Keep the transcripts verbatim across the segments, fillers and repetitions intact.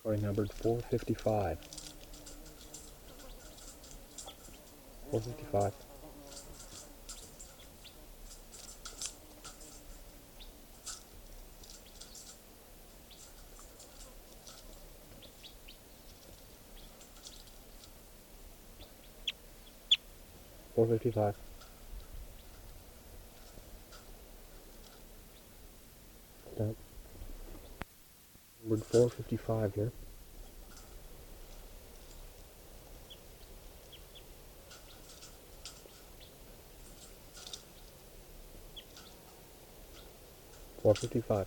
Recording number four fifty-five. four fifty-five. four fifty-five. Stop. Numbered four fifty-five here. four fifty-five.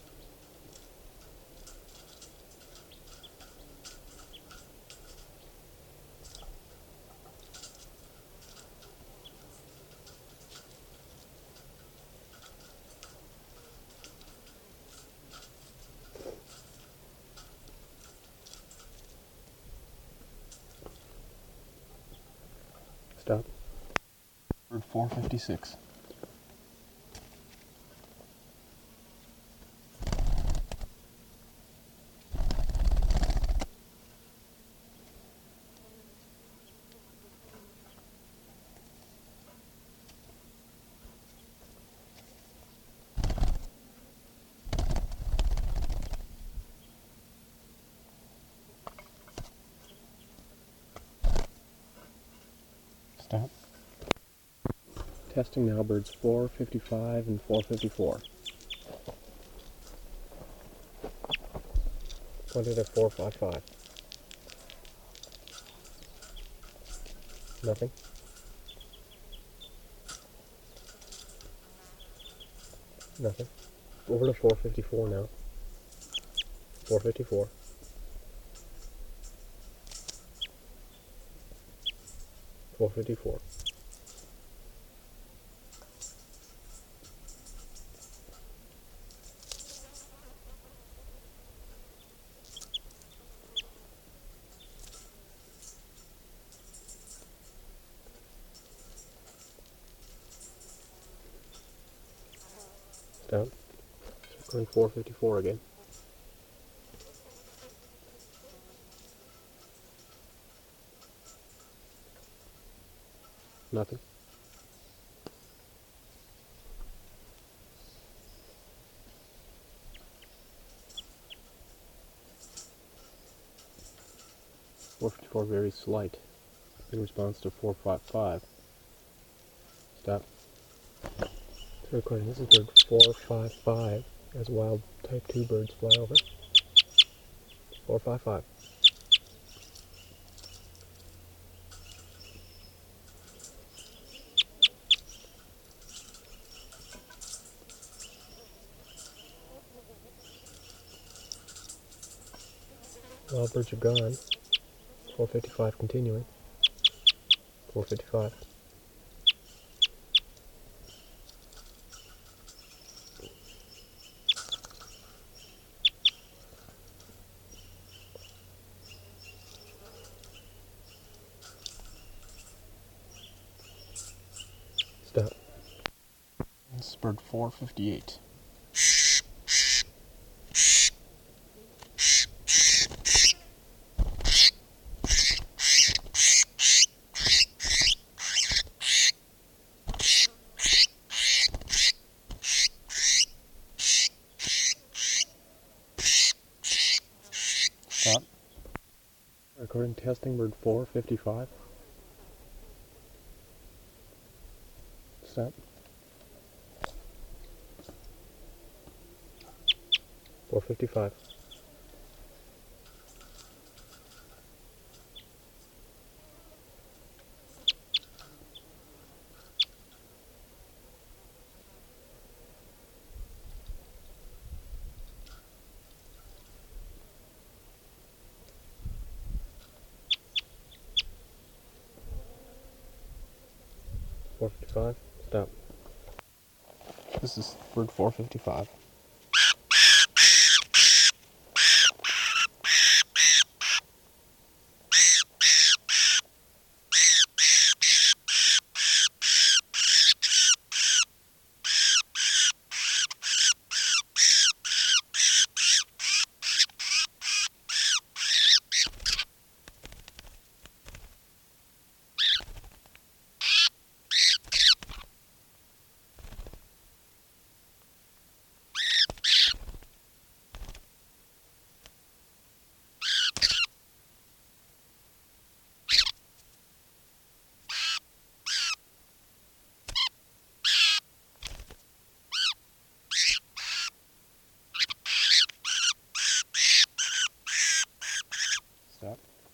Stop. Numbered four fifty-six. Stop. Testing now, birds four fifty-five and four fifty-four. Pointed at four fifty-five. Nothing. Nothing. Over to four fifty-four now. four fifty-four. four fifty-four. Stop. Going four fifty-four again. Nothing. four fifty-four very slight in response to four fifty-five. Stop. Recording. This is bird four fifty-five as wild type two birds fly over. four fifty-five. Wild birds are gone. four fifty-five continuing. four fifty-five. Stop. This is bird four fifty-eight. Stop. Recording testing bird four fifty-five. Stop. four fifty-five. four fifty-five. Stop. This is bird four fifty-five.